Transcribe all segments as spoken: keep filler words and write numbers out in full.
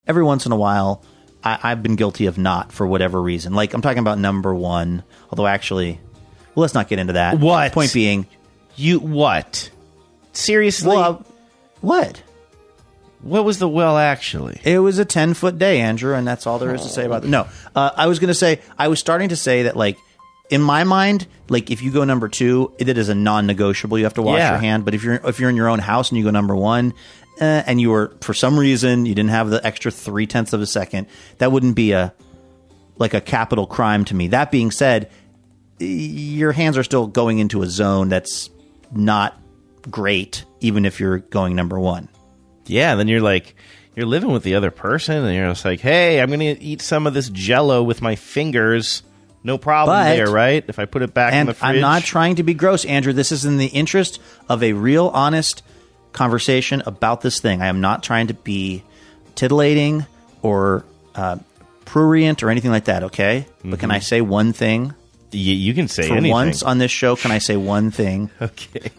every once in a while, I, I've been guilty of not for whatever reason. Like, I'm talking about number one, although actually, well, let's not get into that. What? Point being, You what? Seriously? well, what? What was the well actually? It was a ten-foot day, Andrew, and that's all there is to say about it. No, uh, I was going to say, I was starting to say that, like, in my mind, like, if you go number two, it is a non-negotiable. You have to wash Yeah. your hand. But if you're if you're in your own house and you go number one, uh, and you were, for some reason, you didn't have the extra three-tenths of a second, that wouldn't be a like a capital crime to me. That being said, your hands are still going into a zone that's not great, even if you're going number one. Yeah, then you're like, you're living with the other person, and you're just like, hey, I'm going to eat some of this Jell-O with my fingers. No problem But- there, right? If I put it back in And the fridge. I'm not trying to be gross, Andrew. This is in the interest of a real, honest conversation about this thing. I am not trying to be titillating or uh, prurient or anything like that, okay? Mm-hmm. But can I say one thing? You, you can say For anything. once on this show, can I say one thing? Okay.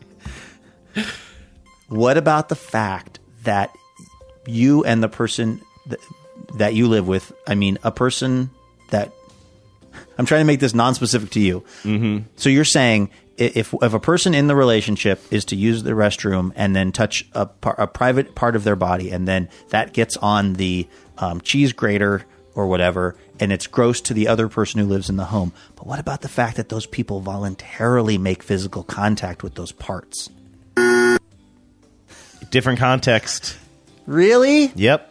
What about the fact that you and the person th- that you live with, I mean, a person that... I'm trying to make this non-specific to you. Mm-hmm. So you're saying i- if if a person in the relationship is to use the restroom and then touch a, par- a private part of their body, and then that gets on the um, cheese grater or whatever, and it's gross to the other person who lives in the home. But what about the fact that those people voluntarily make physical contact with those parts? Different context. Really? Yep.